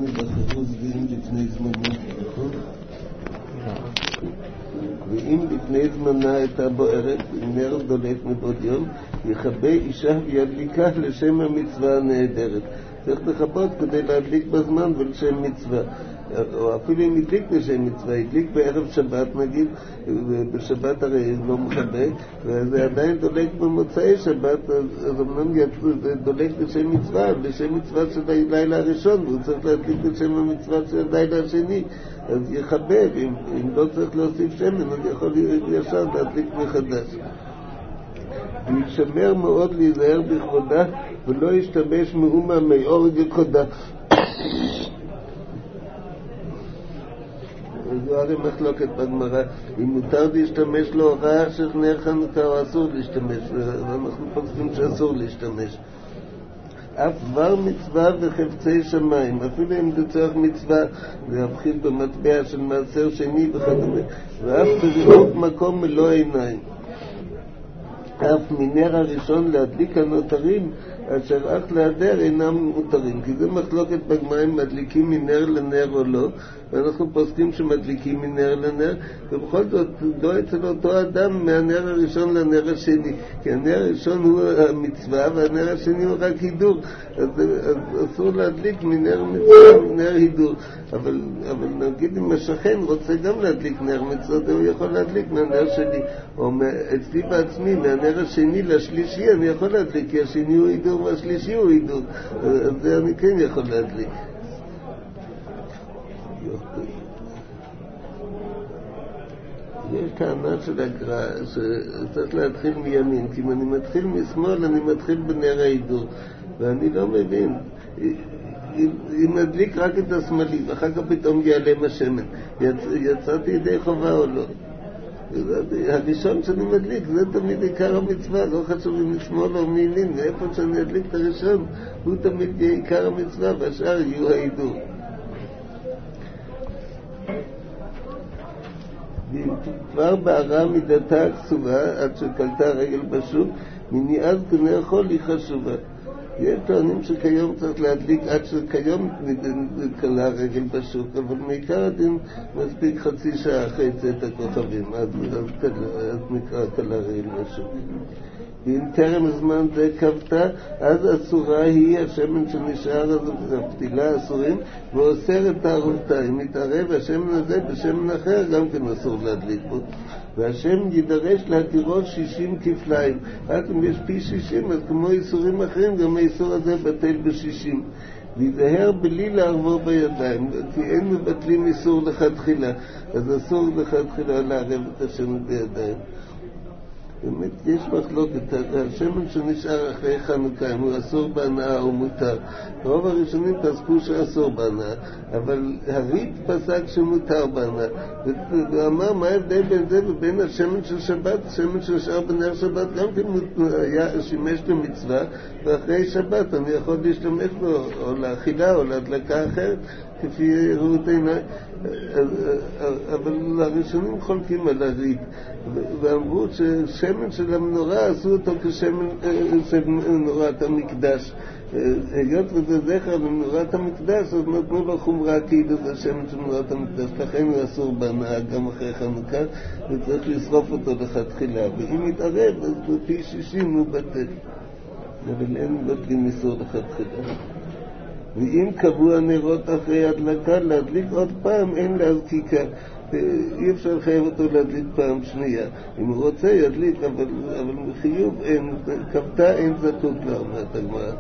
בחרוז ואם לפני זמנה, נכון? ואם לפני זמנה הייתה בוערת, אם נר דולק מבעוד יום, יכבה אישה וידליקה לשם המצווה הנהדרת. צריך לחפות כדי להדליק בזמן ולשם מצווה. או אפילו אם הדליק לשם מצווה, הדליק בערב שבת נגיד, בשבת הרי לא מכבה, וזה עדיין דולק במוצאי שבת, אז אמנם זה דולק לשם מצווה, לשם מצווה של הלילה הראשון, והוא צריך להדליק לשם המצווה של הלילה השני, אז יכבה, אם לא צריך להוסיף שמן, אז יכול ישר להדליק מחדש. וישמר מאוד להיזהר בכבודה, ולא ישתמש מאומה מאור וקודה. זו הרי מחלוקת בגמרא, אם מותר להשתמש לו רע של נר חנוכה או אסור להשתמש, ואנחנו פוסקים שאסור להשתמש. אף דבר מצווה וחפצי שמיים, אפילו אם זה צריך מצווה להבחיל במטבע של מעשר שני וכדומה, ואף ברחוק מקום מלוא עיניים. אף מנר הראשון להדליק הנותרים אשר אך להדר אינם מותרים, כי זה מחלוקת בגמרא אם מדליקים מנר לנר או לא, ואנחנו פוסקים שמדליקים מנר לנר, ובכל זאת לא אצל אותו אדם מהנר הראשון לנר השני, כי הנר הראשון הוא המצווה והנר השני הוא רק הידור, אז אסור להדליק מנר מצווה מנר הידור, אבל נגיד אם השכן רוצה גם להדליק נר מצווה, הוא יכול להדליק מהנר שלי, או אצלי בעצמי מהנר השני לשלישי אני יכול להדליק, כי השני הוא הידור והשלישי הוא הידור, אז זה אני כן יכול להדליק. יש טענה של הגר"א שצריך להתחיל מימין, כי אם אני מתחיל משמאל אני מתחיל בנר ההידור, ואני לא מבין אם נדליק רק את השמאלי ואחר כך פתאום ייעלם השמן, יצאתי ידי חובה או לא. הראשון שאני מדליק זה תמיד עיקר המצווה, לא חשוב אם משמאל או מימין, ואיפה שאני אדליק את הראשון הוא תמיד יהיה עיקר המצווה והשאר יהיו ההידור. כבר בערה מידתה הכסובה עד שקלטה רגל בשוק, מניעת כנר חול היא חשובה. יש טוענים שכיום צריך להדליק עד שכיום קלה רגל בשוק, אבל מעיקר הדין מספיק חצי שעה אחרי צאת הכוכבים, אז נקרא קלה רגל בשוק. ואם טרם זמן זה כבתה, אז אסורה היא השמן שנשאר, אז הפתילה אסורים, ואוסר את תערובתה. אם מתערב השמן הזה בשמן אחר, גם כן אסור להדליק בו. והשם יידרש להתירו 60 כפליים. רק אם יש פי 60, אז כמו איסורים אחרים, גם האיסור הזה בטל ב-60. להיזהר בלי לערבו בידיים, כי אין מבטלים איסור לכתחילה, אז אסור לכתחילה לערב את השמן בידיים. באמת יש מחלוקת, השמן שנשאר אחרי חנוכה, אם הוא אסור בהנאה או מותר. רוב הראשונים פסקו שאסור בהנאה, אבל הרי"ט פסק שמותר בהנאה. ואמר מה ההבדל בין זה ובין השמן של שבת? השמן שנשאר בנר שבת גם כן היה שימש למצווה, ואחרי שבת אני יכול להשתמש בו או לאכילה או להדלקה אחרת, כפי ראות עיניי. אבל הראשונים חולקים על הרי"ט, ואמרו ששמן של המנורה עשו אותו כשמן של מנורת המקדש. היות וזה זכר למנורת המקדש, אז נתנו לו חומרה כאילו זה שמן של מנורת המקדש, לכן הוא אסור בהנאה גם אחרי חנוכה, וצריך לשרוף אותו לכתחילה, ואם יתערב אז בפי 60 הוא בטל, אבל אין בטלים איסור לכתחילה. ואם קבוע נרות אחרי הדלקה, להדליק עוד פעם, אין להזקיקה. אי אפשר לחייב אותו להדליק פעם שנייה. אם הוא רוצה ידליק, אבל בחיוב אין, כבתה אין זקוק לה, אומרת הגמרא.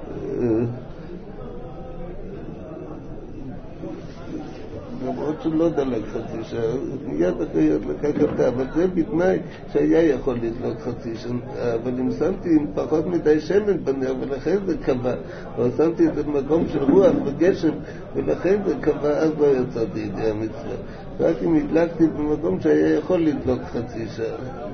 למרות שלא דלק חצי שעה, מיד אחרי הדלקה כבתה, אבל זה בתנאי שהיה יכול לדלוק חצי שעה. אבל אם שמתי עם פחות מדי שמן בנר, ולכן זה קבע, או שמתי את זה במקום של רוח וגשם, ולכן זה קבע, אז לא יצאתי ידי המצווה. רק אם הדלקתי במקום שהיה יכול לדלוק חצי שעה.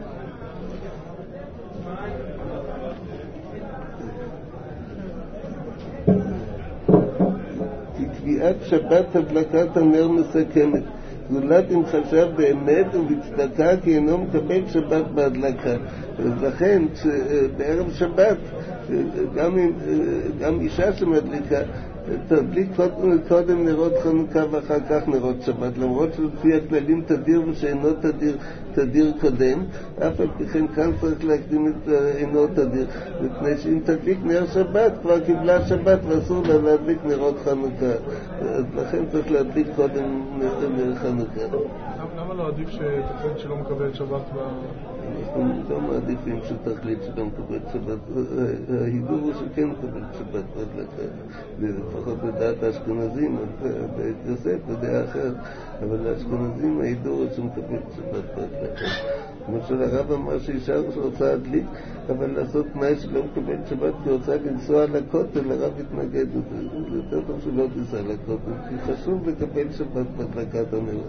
קביעת שבת הדלקת הנר מסכמת, זולת אם חשב באמת ובצדקה כי אינו מקבל שבת בהדלקה. ולכן בערב שבת גם אישה שמדליקה תדליק קודם נרות חנוכה ואחר כך נרות שבת, למרות שלפי הכללים תדיר ושאינו תדיר קודם, אף על פי כן כאן צריך להקדים את אינו תדיר, מפני שאם תדליק נר שבת כבר קיבלה שבת ואסור לה להדליק נרות חנוכה, אז לכן צריך להדליק קודם נר חנוכה. למה לא עדיף שתחליט שלא מקבל שבת אנחנו לא מעדיפים שתחליט שלא מקבל שבת, ההידור הוא שכן מקבל שבת בהדלקה, לפחות לדעת האשכנזים, בית יוסף בדעה אחרת, אבל לאשכנזים ההידור הוא שמקבל שבת בהדלקה. כמו שהרב אמר שאישה שרוצה להדליק, אבל לעשות תנאי שלא מקבל שבת כי רוצה לנסוע לכותל, הרב התנגד, זה יותר טוב שלא תיסע לכותל, כי חשוב לקבל שבת בהדלקת הנרות.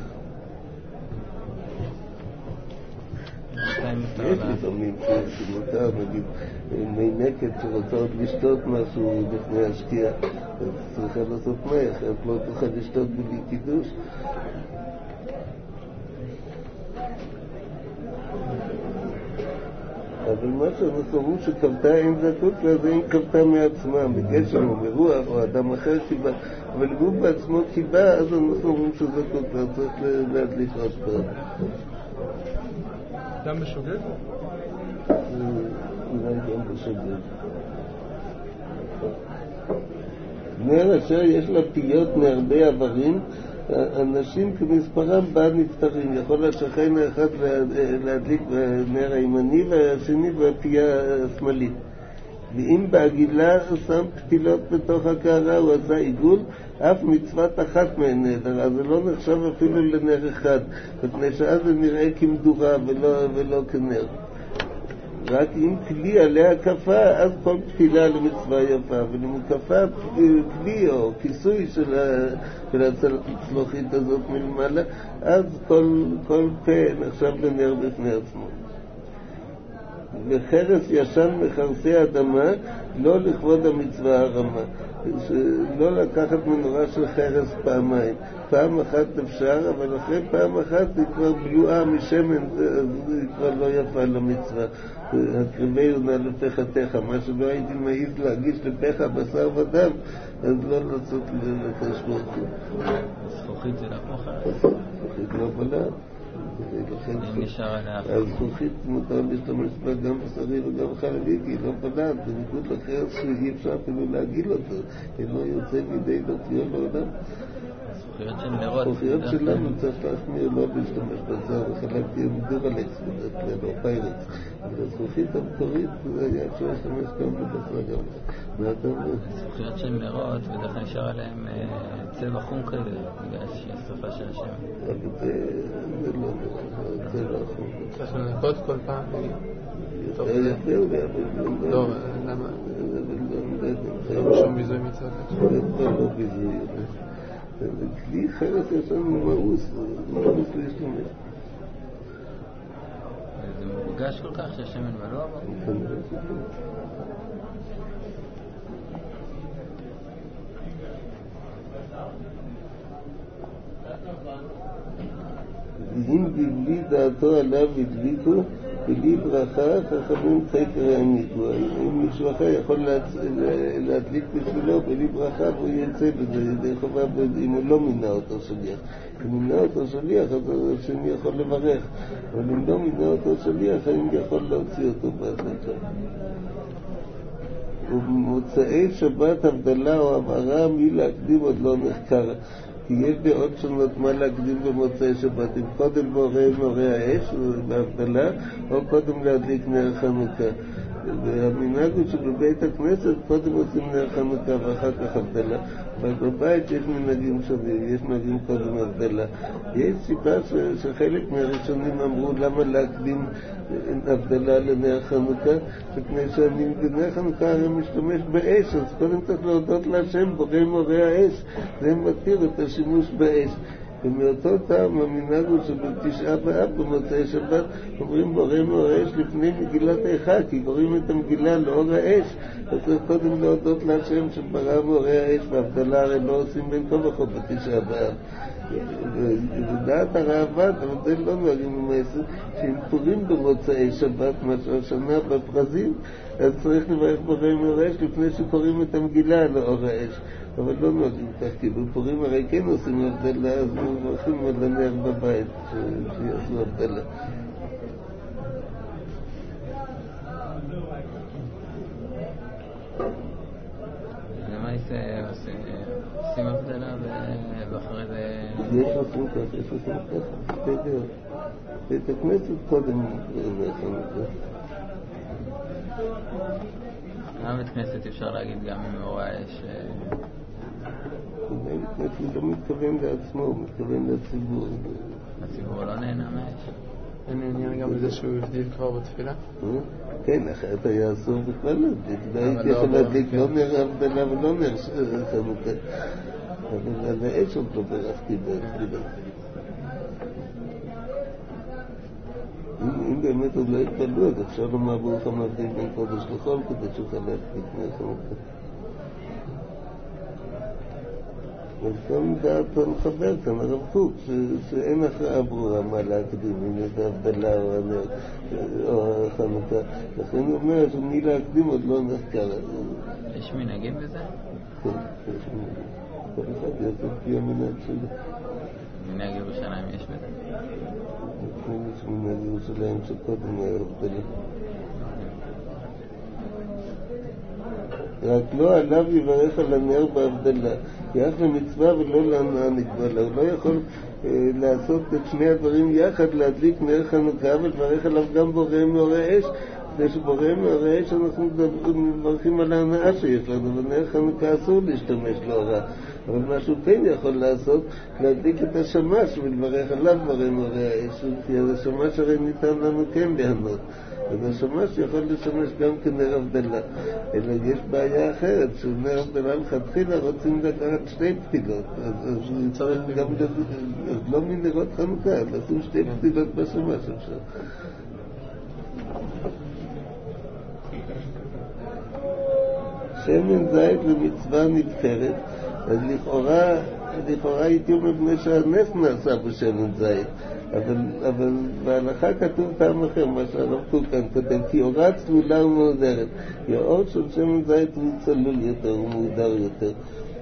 יש לפעמים שמותר, נגיד, מינקת שרוצה עוד לשתות משהו לפני השקיעה, אז צריכה לעשות תנאי, אחרת לא תוכל לשתות בלי קידוש. אבל מה שאנחנו אומרים שקבתה אין זכות לזה, אין קבתה מעצמה, בגשם או ברוח או אדם אחר קיבה, אבל הוא בעצמו קיבה, אז אנחנו אומרים שזכות לה, צריך להדליק עוד פעם. גם בשוגג? אולי גם בשוגג. נר אשר יש לה פיות מהרבה עברים, אנשים כמספרם בה נפטרים. יכול השכן האחד להדליק בנר הימני והשני בפיה השמאלית. ואם בעגילה שם פתילות בתוך הקערה, הוא עשה עיגול, אף מצוות אחת מהן נהדר, אז זה לא נחשב אפילו לנר אחד, מפני שאז זה נראה כמדורה ולא כנר. רק אם כלי עליה כפה, אז כל פתילה למצווה יפה, ואם הוא כפה כלי או כיסוי של הצלוחית הזאת מלמעלה, אז כל פה נחשב לנר בפני עצמו. וחרס ישן מחרסי אדמה, לא לכבוד המצווה הרמה. לא לקחת מנורה של חרס פעמיים. פעם אחת אפשר, אבל אחרי פעם אחת היא כבר בלועה משמן, אז היא כבר לא יפה למצווה. הקריבי נא לפחתך, מה שלא הייתי מעיז להגיש לפחה בשר ודם, אז לא לעשות לחשבות. זכוכית זה לא כמו חרס? זכוכית לא בלעת. הזכוכית מותר להשתמש בה גם בשרי וגם חלבי, כי היא לא בלעת, בניגוד לחרס שאי אפשר אפילו להגיל אותו, היא לא יוצא לידי דתיו לעולם. זכוכיות של נרות. זכוכיות שלנו צריך להחמיר לא להשתמש בזר, וחלקתי דורלקס בדרך כלל, או פיירקס. אבל הזכוכית המקורית היה אפשר להשתמש גם בבשר גם. מה אתה אומר? זכוכיות של נרות, בדרך כלל נשאר עליהם צבע חום כזה, בגלל שהיא שפה של השם. אבל זה לא צבע חום. צריך לנקות כל פעם? יותר יפה אולי, אבל לא, למה? לא שום ביזוי מצד. לא ביזוי. כלי חרס יש לנו מאוס להשתמש. זה מורגש כל כך שהשמן מלוא בו? ואם בלי דעתו עליו הדליקו, בלי ברכה, חכמים חקר העמידו. אם מישהו אחר יכול להדליק בשבילו בלי ברכה, והוא יצא בזה ידי חובה, אם הוא לא מינה אותו שליח. אם מינה אותו שליח, אז השני יכול לברך. אבל אם לא מינה אותו שליח, האם יכול להוציא אותו בהדלקה. ובמוצאי שבת הבדלה או הבהרה, מי להקדים עוד לא נחקר. כי יש דעות שונות מה להקדים במוצאי שבת, אם קודם מורה האש בהבדלה, או קודם להדליק נר חנוכה. והמנהג הוא שבבית הכנסת קודם עושים נר חנוכה ואחר כך הבדלה, אבל בבית יש מנהגים שונים, יש מנהגים קודם הבדלה. יש סיבה שחלק מהראשונים אמרו למה להקדים הבדלה לנר חנוכה, מפני שבנר חנוכה הרי משתמש באש, אז קודם צריך להודות להשם בורא מורה האש, זה מתיר את השימוש באש. ומאותו טעם המנהג הוא שבתשעה באב במוצאי שבת אומרים בורא מורה האש לפני מגילת איכה, כי קוראים את המגילה לאור האש, אז צריך קודם להודות להשם שברא מורה האש, והבדלה הרי לא עושים בין כה וכה בתשעה באב. ודעת הראב"ד, אבל זה לא נוהגים במעשר, שאם קוראים במוצאי שבת, מה שהשנה בפרזים, אז צריך לברך בורא מורה האש לפני שקוראים את המגילה לאור האש. אבל לא נוהגים כך, כי בפורים הרי כן עושים הבדלה, אז מברכים על הנר בבית שיעשו הבדלה. למה עושים הבדלה ואחרי זה... יש עושים כך, יש עושים כך, בית הכנסת קודם חנוכה. בית כנסת אפשר להגיד גם אם הוא האש... בית כנסת לא מתכוון לעצמו, הוא מתכוון לציבור. הציבור לא נהנה מהאש. אין עניין גם בזה שהוא הבדיל כבר בתפילה? כן, אחרת היה אסור בכלל להדליק. לא הייתי יכול להדליק לא נר הבדלה ולא נר חנוכה. אבל על האש עוד לא ברחתי בתפילה. אם באמת עוד לא התפללו, אז אפשר לומר ברוך המבדיל בין קודש לחול כדי שתוכל להדליק נר חנוכה. אז גם דעתו מחבר כאן הרב קוק, שאין הכרעה ברורה מה להקדים, אם זה הבדלה או החנוכה. לכן הוא אומר שמי להקדים עוד לא נחקר. יש מנהגים בזה? כן, יש מנהגים. כל אחד יעשה פי המנהג שלו. מנהג ירושלים יש בזה? יש מנהג ירושלים שקודם היה הבדלה. רק לא עליו יברך על הנר בהבדלה, כי אף למצווה ולא להנאה נגבלה. הוא לא יכול לעשות את שני הדברים יחד, להדליק נר חנוכה ולברך עליו גם בורא מאורי אש. כדי שבורא מאורי אש אנחנו מברכים על ההנאה שיש לנו, ונר חנוכה אסור להשתמש לאורה. אבל מה שהוא כן יכול לעשות, להדליק את השמש ולברך עליו בורא מאורי האש, כי השמש הרי ניתן לנו כן ליהנות. אז השמש יכול לשמש גם כנר הבדלה. אלא יש בעיה אחרת, שנר הבדלה לכתחילה רוצים לקחת שתי פתילות. אז גם לא מנרות חנוכה, לשים שתי פתילות בשמש אפשר. שמן זית למצווה נבחרת, אז לכאורה הייתי אומר בני שהנס נעשה בשמן זית. אבל בהלכה כתוב טעם אחר, מה שהרב קוק כאן כותב, כי אורה צלולה ומעודרת. כי האור של שמן זית הוא צלול יותר, הוא מעודר יותר.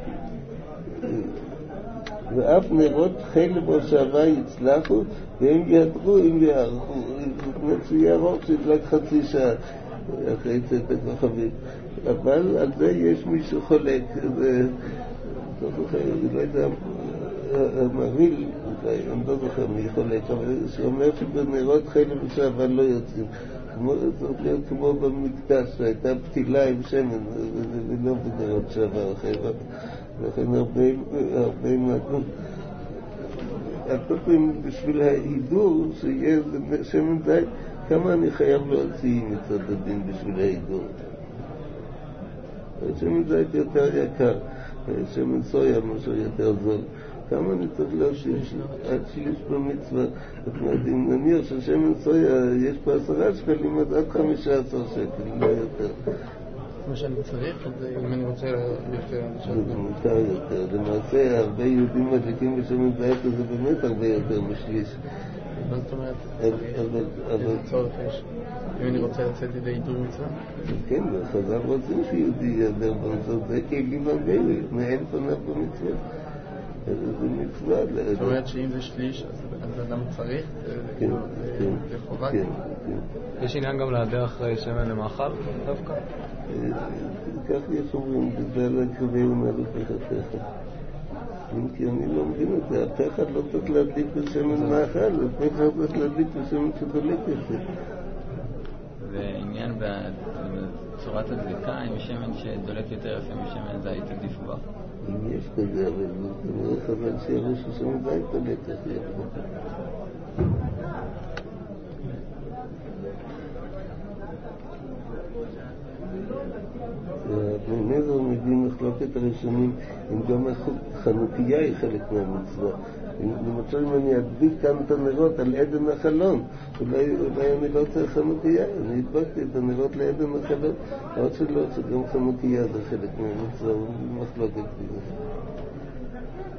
ואף נרות חיל ובושבה יצלחו, והם ידרו אם יערכו. זה ארוך שידלק חצי שעה אחרי צאת הכוכבים. אבל על זה יש מישהו חולק. לא יודע, המריל, אני לא זוכר מי חולק, אבל שאומר שבנרות חיל ובושבה לא יוצאים. זאת להיות כמו במקדש, שהייתה פתילה עם שמן, ולא בנרות שבה או חיל. לכן הרבה מעטות. הכותבים בשביל ההידור שיהיה שמן זית, כמה אני חייב להוציא מצד הדין בשביל ההידור. שמן זית יותר יקר, שמן סויה משהו יותר זול. כמה אני צריך להושיש עד שליש במצווה? אם נניח ששמן סויה יש פה 10 שקלים, אז עד 15 שקל, לא יותר. מה שאני צריך, אם אני רוצה יותר... זה מותר יותר. למעשה, הרבה יהודים מדליקים בשמן זית, זה באמת הרבה יותר משליש. מה זאת אומרת? איזה צורך יש? אם אני רוצה לצאת לידי הידור מצווה? כן, חז"ל רוצים שיהודי יעדר במצוות, זה כאילו בגלל, מעין פניו במצווה. זה מצווה. זאת אומרת שאם זה שליש, אז אדם צריך? כן, זה חובה? כן. יש עניין גם להיעדר אחרי שמן למאכל דווקא? כך יש אומרים, בגלל הקרבי ומלך וחתך. אם כי אני לא מבין את זה, אף אחד לא צריך להדליק בשמן מאכל, אף אחד לא צריך להדליק בשמן שדולק את זה. ועניין בצורת הדליקה, עם שמן שדולק יותר יפה משמן זית עדיף בו? אם יש כזה, אבל כנראה חבל שיראו ששמן זית דולק יותר יפה. בני נזר מביאים מחלוקת הראשונים אם גם החנוכיה היא חלק מהמצווה. למשל אם אני אדביק כאן את הנרות על עדן החלון, אולי אני לא צריך חנוכיה, אני הדבקתי את הנרות לעדן החלון, עוד שלא, שגם חנוכיה זה חלק מהמצווה, מחלוקת בזה.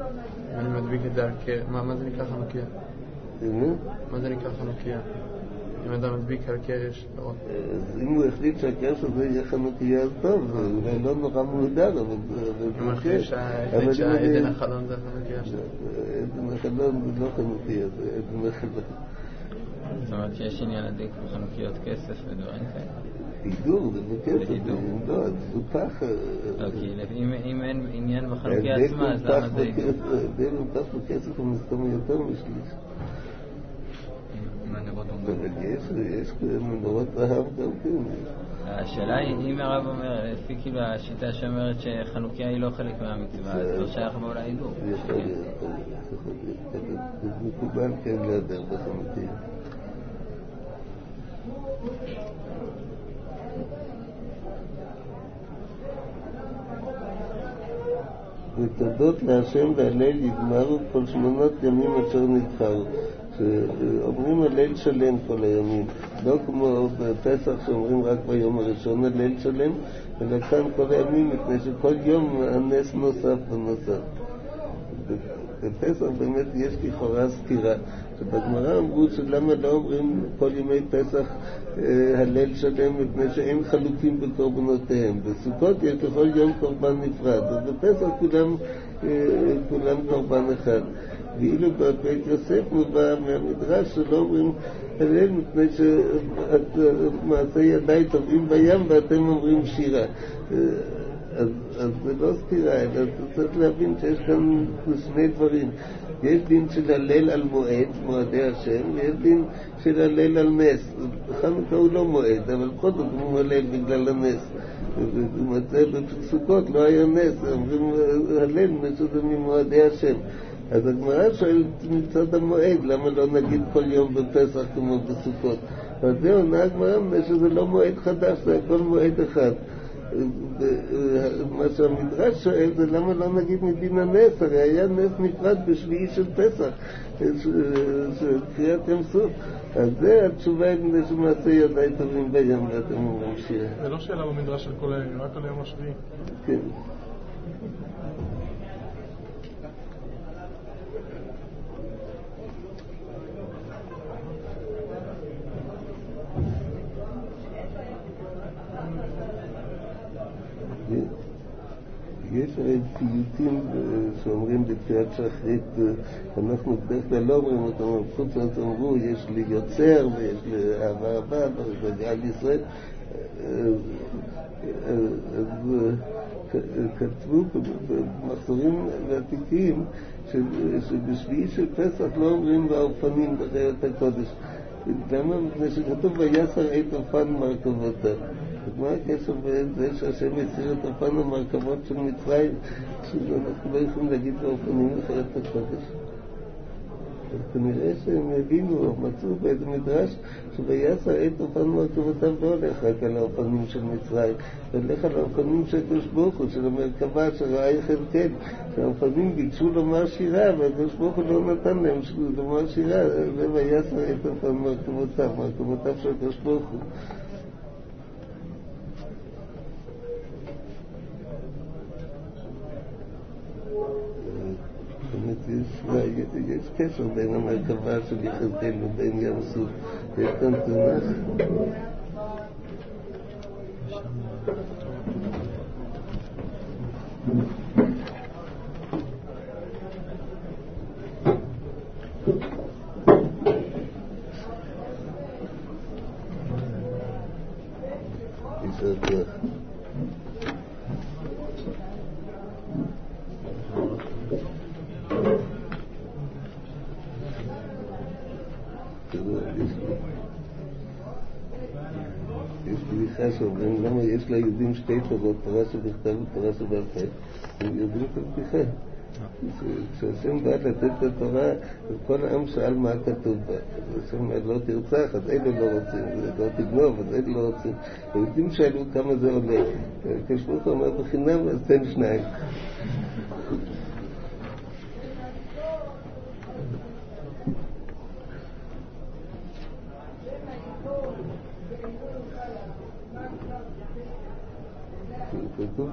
אני מדביק את זה, מה זה נקרא חנוכיה? מה זה נקרא חנוכיה? אם אדם מדביק על קרש, לא. אז אם הוא החליט שהקרש הזה יהיה חנוכיה אז טוב, זה לא נורא מודר, אבל אם הוא החליט שהעדן החלון זה חנוכיה שלו. עדן החלון זה לא חנוכיה, זה עדן החלון. זאת אומרת שיש עניין להדליק בחנוכיות כסף ודברים כאלה. הידור, זה בכסף, לא, זה פח. לא, כי אם אין עניין בחנוכיה עצמה, אז למה זה הידור? ההבדל הוא פח בכסף ומסתום יותר משליש. יש מנורות זהב גם כן. השאלה היא, אם הרב אומר, לפי כאילו השיטה שאומרת שחנוכיה היא לא חלק מהמצווה, אז לא שייך בו להידור. זה מקובל כן להדר בחנוכיה. ותודות להשם והליל יגמרו כל 8 ימים אשר נבחרו. שאומרים הליל שלם כל הימים, לא כמו בפסח שאומרים רק ביום הראשון הליל שלם, אלא כאן כל הימים, מפני שכל יום הנס נוסף ונוסף. בפסח באמת יש לכאורה סתירה. שבגמרא אמרו שלמה לא אומרים כל ימי פסח הליל שלם, מפני שהם חלוקים בקורבנותיהם. בסוכות יש לכל יום קורבן נפרד, ובפסח כולם קורבן אחד. ואילו בבית יוסף מובא מהמדרש שלא אומרים הליל, מפני שמעשה ידיי טובעים בים ואתם אומרים שירה. אז זה לא סתירה, אלא אתה צריך להבין שיש כאן שני דברים. יש דין של הליל על מועד, מועדי השם, ויש דין של הליל על נס. חנוכה הוא לא מועד, אבל בכל זאת הוא הליל בגלל הנס. בסוכות לא היה נס, אומרים הליל, שזה ממועדי השם. אז הגמרא שואלת מצד המועד, למה לא נגיד כל יום בפסח כמו בסוכות? אז זה עונה הגמרא, שזה לא מועד חדש, זה הכל מועד אחד. מה שהמדרש שואל זה למה לא נגיד מדין הנס, הרי היה נס נפרד בשביעי של פסח, של קריאת ים סוף. אז זה התשובה מפני שמעשה ידיי טובים בים ואתם אומרים שירה. זה לא שאלה במדרש של כל הימים, רק על היום השביעי. כן. יש הרי פיוטים שאומרים בתפילת שחרית, אנחנו בדרך כלל לא אומרים אותם, אבל חוץ לעשות אמרו, יש לי יוצר ויש לי אהבה רבה ועל ישראל. אז כתבו במחזורים ועתיקים שבשביעי של פסח לא אומרים באופנים בחיות הקודש. למה? מפני שכתוב ויסר את אופן מרכבותיו. מה הקשר בין זה שהשם יציר את אופן המרכבות של מצרים, שאנחנו לא יכולים להגיד באופנים בחיות הקודש? אז כנראה שהם הבינו או מצאו באיזה מדרש שויסר את אופן מרכבותיו לא הולך רק על האופנים של מצרים, הולך על האופנים של הקדוש ברוך הוא, של המרכבה שראה יחזקאל, שהאופנים ביקשו לומר שירה והקדוש ברוך הוא לא נתן להם לומר שירה, זה ויסר את אופן מרכבותיו, מרכבותיו של הקדוש ברוך הוא. יש קשר בין המרכבה של יחזקאל ובין ים סוף. יש כאן תנ"ך. יש בדיחה שאומרים למה יש ליהודים שתי תורות, תורה שבכתב ותורה שבעל פה. הם יודעים את הבדיחה. כשהשם בא לתת את התורה, כל העם שאל מה כתוב בה. השם אומר לא תרצח, אז אלה לא רוצים, לא תגנוב, אז אלה לא רוצים. היהודים שאלו כמה זה עולה. כשברוך הוא אומר בחינם, אז תן 2. כתוב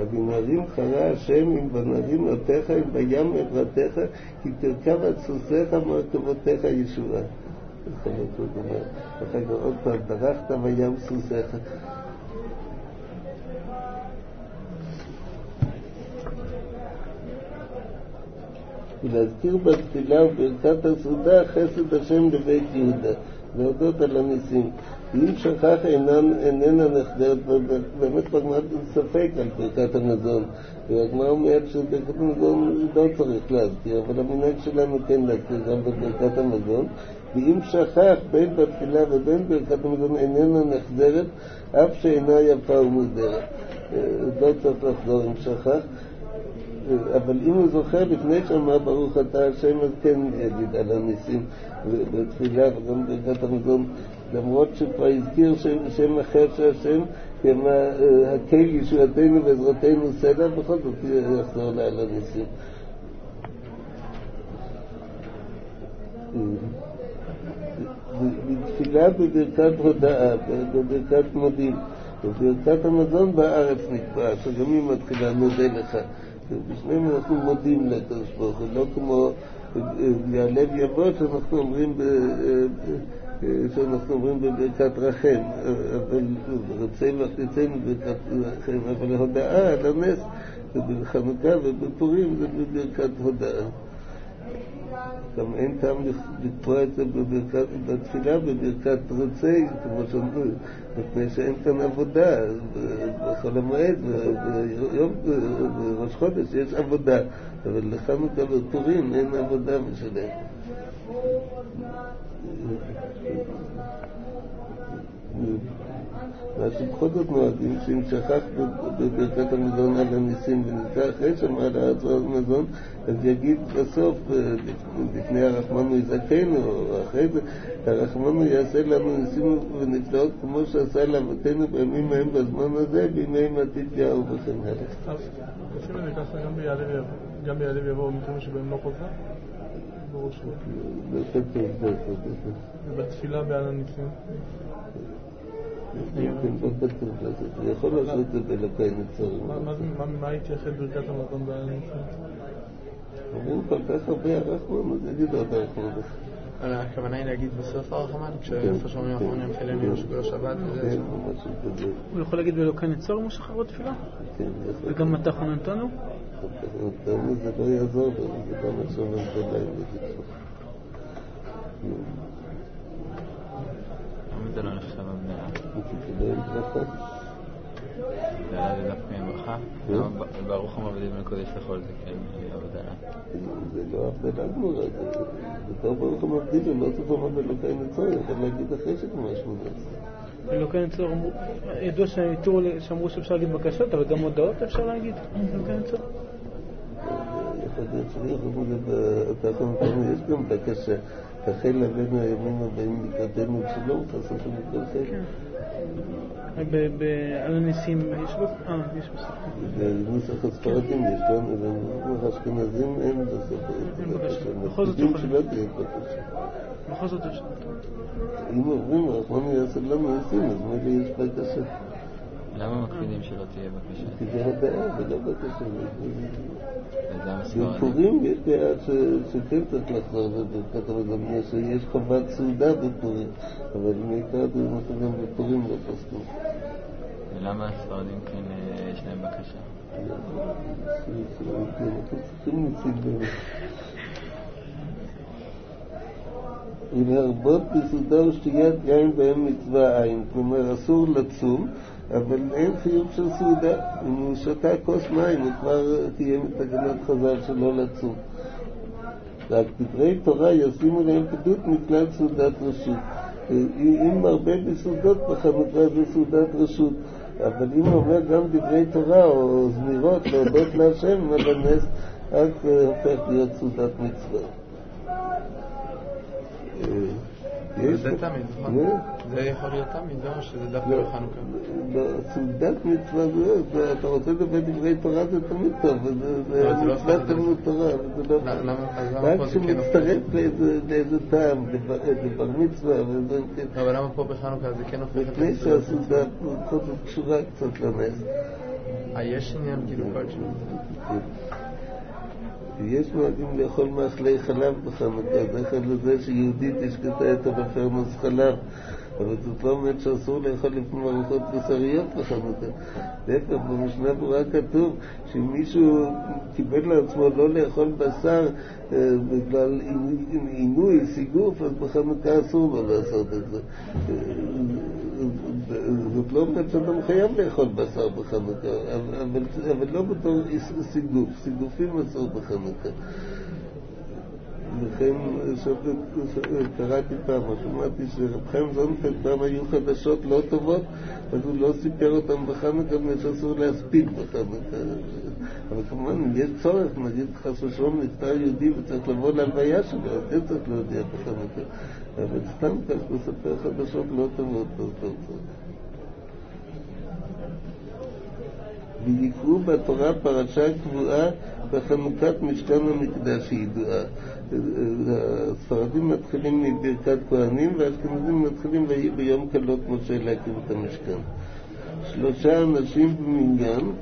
בנהרים חרה השם עם בנהרים עותיך, עם בים עברתך, כי תרכב על סוסיך מרכבותיך ישועה. חלקות אומר, אחר כך עוד פעם, דרכת בים סוסיך. ולהזכיר בתפילה וברכת הסעודה חסד השם לבית יהודה, להודות על הניסים. אם שכח איננה נחדרת, באמת בגמרא ספק על ברכת המזון. והגמרא אומרת שברכת המזון לא צריך להזכיר, אבל המנהג שלנו כן להזכיר גם בברכת המזון. ואם שכח בין בתפילה ובין ברכת המזון איננה נחדרת, אף שאינה יפה ומודרת. לא צריך לחזור אם שכח. אבל אם הוא זוכר לפני שאמר ברוך אתה השם, אז כן יגיד על הניסים בתפילה וגם ברכת המזון, למרות שכבר הזכיר שם אחר שהשם כמה הקל ישועתנו ועזרתנו סלע, בכל זאת יחזור לה על הניסים. בתפילה בברכת הודאה, בברכת מודים, בברכת המזון בארץ נקבע, שגם היא מתחילה נודה לך. בשניהם אנחנו מודים לקדוש ברוך הוא, לא כמו יעלה ויבוא שאנחנו אומרים בברכת רחם, אבל רוצה וחליצנו בברכת רחם, אבל הודאה על הנס בחנוכה ובפורים זה בברכת הודאה. גם אין טעם לקבוע את זה בתפילה בברכת רוצה, כמו שאומרו, מפני שאין כאן עבודה בחול המועד, בראש חודש יש עבודה, אבל לחנוכה בפורים אין עבודה בשלהם. מה שבכל זאת נוהגים, שאם שכח בברכת המזון על הניסים ונזכר אחרי שאמר על הארץ והמזון, אז יגיד בסוף, לפני הרחמנו יזכנו, או אחרי זה, הרחמנו יעשה לנו ניסים ונפלאות כמו שעשה לאבותינו בימים ההם בזמן הזה, בימי מתתיהו וכן הלאה. עושים את זה ככה גם ביעלה ויבוא במקרים שבהם לא חוזר? בראש חודש. ובתפילה בעל הניסים? אני יכול לעשות את זה בלוקי נצורים. מה הייתי ברכת המזון בעל הניסים? אומרים כל כך הרבה הרחמן, אז יגיד עוד הרחמן. הכוונה היא להגיד בסוף הרחמן, כשאיפה שאומרים אחרונים חילנו יושבו השבת וזה הוא יכול להגיד בלוקי נצור אם הוא שכח בתפילה? כן. וגם מתי חונן תנו? תנו זה לא יעזור לו, זה לא משהו מנתן להם בקיצור. זה לא נחשב הבדלה. זה לא ברכה? הבדלה זה דווקא עם ברכה? ברוך המעבדים לקודש לכל זה כן הבדלה. זה לא הבדלה גמורה, בתור ברוך המעבדים לא צריך לומר בלוקי נצור, יכול להגיד אחרי שמשהו נצור. בלוקי נצור ידוע שאמרו שאפשר להגיד בקשות, אבל גם הודעות אפשר להגיד בלוקי נצור. יכול להיות שלי, יש גם בקשה. תחל לבנו הימים הבאים לקראתנו שלום, חסר שמכל חלק. על הניסים יש בו? יש בסוף. בנוסח הספרדים יש לנו, ובנוסח האשכנזים אין בסוף. בכל זאת יכול. שלא תהיה בקשה. בכל זאת יש. אם אומרים, רחמנו יעשה לנו ניסים, אז מילא יש בקשה. למה מקפידים שלא תהיה בקשה? כי זה הדעה, זה לא בקשה. זה בפורים יש דעה שכן צריך לחזור בברכת המזון, שיש חובת סעודה בפורים, אבל בעיקר אנחנו גם בפורים לא פסקו. ולמה הספרדים כן יש להם בקשה? אנחנו צריכים ניסים באמת. ולהרבות בסעודה ושתיית יין בהם מצווה עין, כלומר אסור לצום, אבל אין חיוב של סעודה. אם הוא שתה כוס מים, הוא כבר קיים את תקנת חז"ל שלא לצום. רק דברי תורה ישימו להם פדות מכלל סעודת רשות. אם הרבה בסעודות בחנוכה זה סעודת רשות, אבל אם הוא אומר גם דברי תורה או זמירות להודות להשם על הנס, אז הופך להיות סעודת מצווה. זה תמיד, זה יכול להיות תמיד, לא? שזה דווקא בחנוכה. סעודת מצווה זה, אתה רוצה לדבר דברי תורה זה תמיד טוב, זה מצוות תלמוד תורה, רק שמצטרף לאיזה טעם, לבר מצווה, אבל למה פה בחנוכה זה כן הופך את לפני שהסעודה קשורה קצת לנס. יש עניין כאילו כלשהו? יש נוהגים לאכול מאכלי חלב בחנוכה, דרך לזה שיהודית השקטה את המפרנס חלב, אבל זאת לא אומרת שאסור לאכול לפני ארוחות בשריות בחנוכה. להפך, במשנה ברורה כתוב שמישהו קיבל לעצמו לא לאכול בשר בגלל עינוי, סיגוף, אז בחנוכה אסור לו לעשות את זה. זאת לא אומרת שאתה חייב לאכול בשר בחנוכה, אבל לא בתור סיגוף, סיגופים אסור בחנוכה. לכן קראתי פעם, שמעתי שרב חיים זונפלד פעם היו חדשות לא טובות, אז הוא לא סיפר אותם בחנוכה, שאסור להספיד בחנוכה. אבל כמובן, אם יש צורך, נגיד חס ושלום נפטר יהודי וצריך לבוא להלוויה שלו, אז זה צריך להודיע בחנוכה. אבל סתם כך לספר חדשות לא טובות. ויקראו בתורה פרשה קבועה בחנוכת משכן המקדש שידועה. הספרדים מתחילים מברכת כהנים והאשכנזים מתחילים ביום כלות משה להקים את המשכן. 3 אנשים במניין,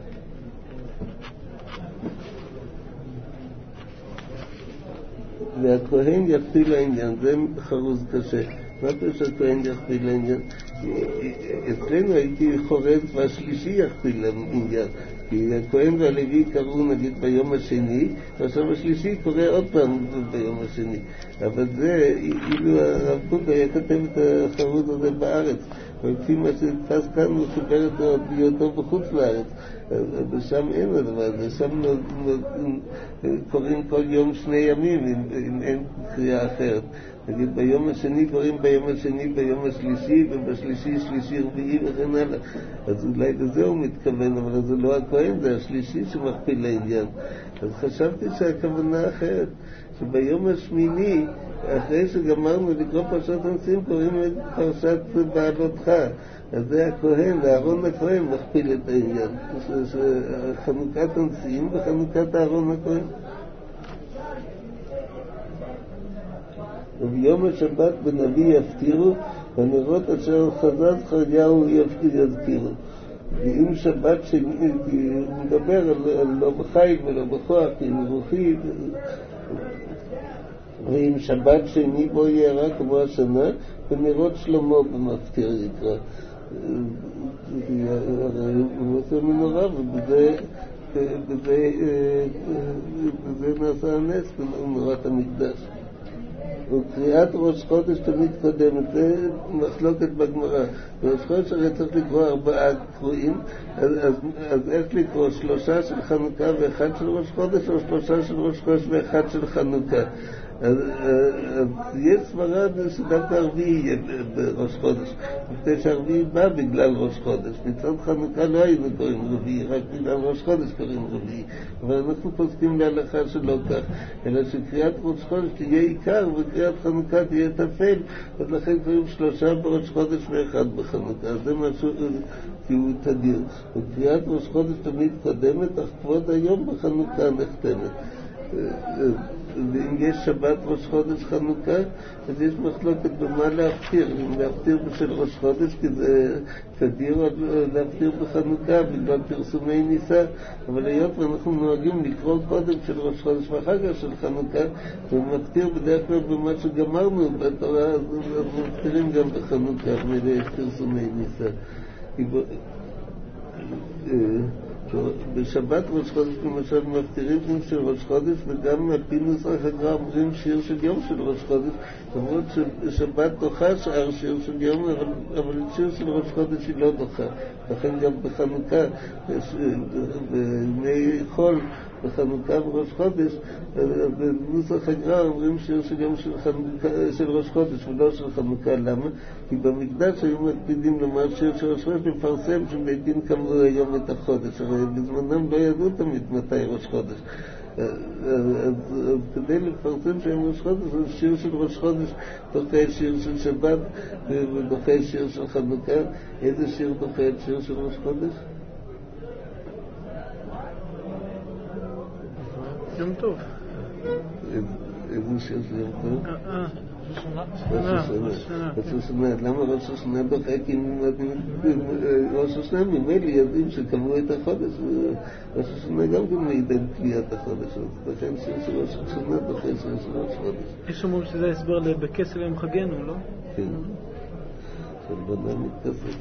והכהן יכפיל העניין. זה חרוז קשה. מה פירוש הכהן יכפיל העניין? אצלנו הייתי חורז והשלישי יכפיל העניין, כי הכהן והלוי קראו נגיד ביום השני, ועכשיו השלישי קורא עוד פעם ביום השני. אבל זה, אילו הרב קוק היה כתב את החרוז הזה בארץ, ולפי מה שנתפס כאן הוא חיבר את בהיותו בחוץ לארץ, ושם אין הדבר הזה, שם קוראים כל יום 2 ימים אם אין קריאה אחרת. נגיד ביום השני קוראים ביום השני, ביום השלישי, ובשלישי שלישי רביעי וכן הלאה. אז אולי לזה הוא מתכוון, אבל זה לא הכהן, זה השלישי שמכפיל לעניין. אז חשבתי שהכוונה אחרת, שביום השמיני, אחרי שגמרנו לקרוא פרשת הנשיאים, קוראים את פרשת בעלותך. אז זה הכהן, אהרון הכהן מכפיל את העניין, חנוכת הנשיאים וחנוכת אהרון הכהן. וביום השבת בנביא יפטירו, והנרות אשר חזה זכריהו יזכירו. ואם שבת שני, כי הוא מדבר על לא בחיל ולא בכוח, כי נבוכי, ואם שבת שני בו יערה כמו השנה, ונרות שלמה במפטיר יקרא. הוא עושה מנורה, ובזה נעשה הנס בנורת המקדש. וקריאת ראש חודש תמיד קודמת, זה מחלוקת בגמרא. ראש חודש הרי צריך לקרוא 4 קרואים, אז איך לקרוא 3 של חנוכה ו1 של ראש חודש, או 3 של ראש חודש ו1 של חנוכה? אז יש סברה שדווקא הרביעי יהיה בראש חודש, מפני שהרביעי בא בגלל ראש חודש. מצד חנוכה לא היינו קוראים רביעי, רק בגלל ראש חודש קוראים רביעי, אבל אנחנו פוסקים להלכה שלא כך, אלא שקריאת ראש חודש תהיה עיקר וקריאת חנוכה תהיה תפל, אז לכן קוראים 3 בראש חודש ו1 בחנוכה. אז זה משהו כי הוא תדיר. וקריאת ראש חודש תמיד קודמת, אך כבוד היום בחנוכה נחתמת. ואם יש שבת ראש חודש חנוכה, אז יש מחלוקת במה להפטיר. אם להפטיר בשל ראש חודש, כי זה תדיר להפטיר בחנוכה בגלל פרסומי ניסה, אבל היות ואנחנו נוהגים לקרוא קודם של ראש חודש ואחר כך של חנוכה, ומפטיר בדרך כלל במה שגמרנו בתורה, אז מפטירים גם בחנוכה, מלא יש פרסומי ניסה. בשבת ראש חודש למשל מפטירים של ראש חודש, וגם על פי נוסח הגר"א אומרים שיר של יום של ראש חודש, למרות ששבת דוחה שאר שיר של יום, אבל שיר של ראש חודש היא לא דוחה. לכן גם בחנוכה, בימי חול, בחנוכה וראש חודש, בנוסח הגר"א אומרים שיר של יום של ראש חודש ולא של חנוכה. למה? כי במקדש היו מקפידים לומר שיר של ראש חודש, מפרסם שבית דין קבעו היום את החודש, הרי בזמנם לא ידעו תמיד מתי ראש חודש. אז כדי לפרסם שהם ראש חודש, אז שיר של ראש חודש דוחה שיר של שבת ודוחה שיר של חנוכה. איזה שיר דוחה את שיר של ראש חודש? יום טוב. איזה שיר של יום טוב? ראש השנה. למה ראש השנה דוחק אם ראש השנה ממילא יודעים שקבעו את החודש, ראש השנה גם כן מעיד על קביעת החודש, לכן שראש השנה דוחה של ראש חודש. יש אומרים שזה הסבר בכסל יום חגנו, לא? כן. שלבנה מתכסת.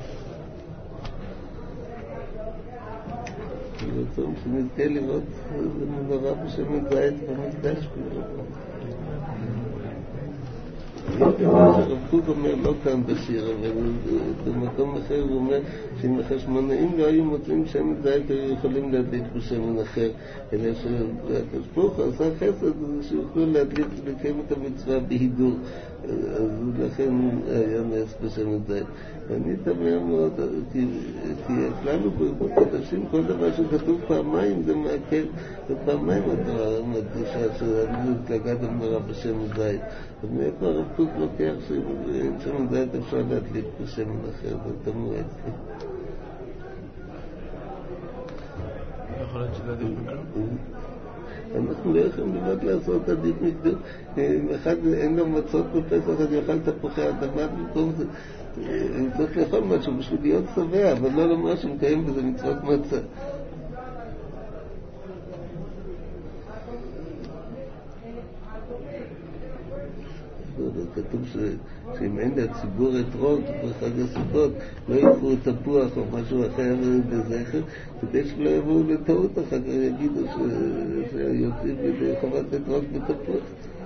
רצון שנזכה לראות מנורה בשמן זית במקדש כולו. הרב קוק אומר לא כאן בשיר, אבל במקום אחר הוא אומר שאם החשמונאים לא היו מוצאים שמן זית היו יכולים להדליק בשמן אחר, אלא שהקדוש ברוך הוא עשה חסד שיוכלו להדליק ולקיים את המצווה בהידור, אז לכן היה נס בשמן זית. אני תמה מאוד, כי הכללנו בקודשים כל דבר שכתוב פעמיים זה מעקל, ופעמיים התורה מדגישה שהדלקת המנורה בשמן זית. אז מאיפה הרב קוק לוקח שמן זית אפשר להדליק בשמן אחר, זה תמוה אצלי. יכול להיות שזה עדיף מקום? אנחנו לא יכולים לבד לעשות עדיף מקדום. אחד אין לו מצות בפסח, אז יאכל תפוחי אדמה במקום זה. צריך לאכול משהו בשביל להיות שבע, אבל לא לומר שמקיים בזה מצוות מצה. כתוב שאם אין לציבור אתרוג בחג הסוכות לא יקחו תפוח או משהו אחר בזכר, כדי שלא יבואו לטעות אחר כך יגידו שיוצאים לחובת אתרוג בתפוח.